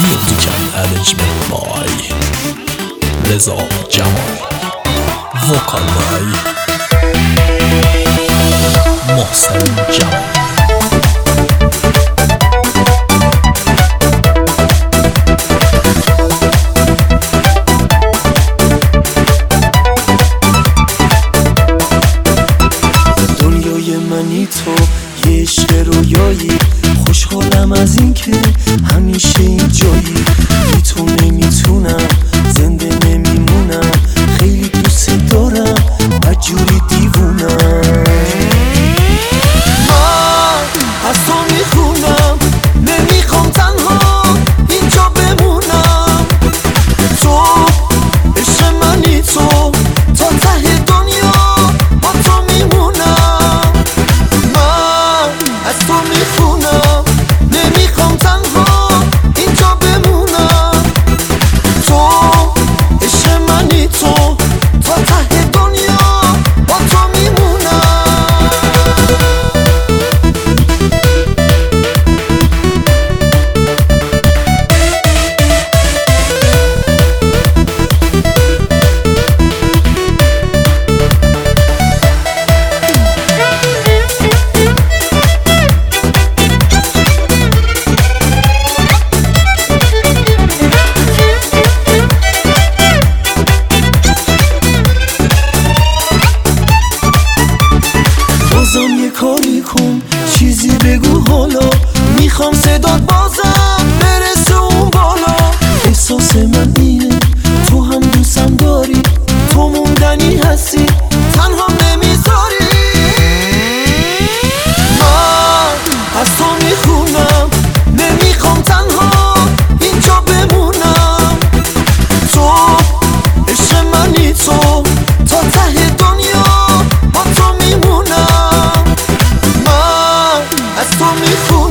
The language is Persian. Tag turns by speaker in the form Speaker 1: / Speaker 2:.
Speaker 1: Music and arrangement by Reza Jamal. Vocal by Mohsen Jamal.
Speaker 2: منی تو یه عشق رویایی، خوشحالم از این که همیشه این جایی. بی تو نمیتونم زنده نمیمونم، خیلی دوست دارم بدجوری دیوونم. من از تو میخونم نمیخوام تنها اینجا بمونم. تو عشق منی تو تا ته دنیا با تو میمونم. از تو میخونم نمیخوام تنها اینجا بمونم. تو عشق منی تو تا ته دنیا با تو میمونم. بازم یه کاری کن، چیزی بگو حالا، میخوام صدات بازم برسه اون بالا. احساس من اینه تو هم دوستم داری، تو موندنی هستی تنها نمیذاری. من از تو میخونم نمیخوام تنها اینجا بمونم. تو عشق منی تو تا ته دنیا با تو میمونم. از تو میخونم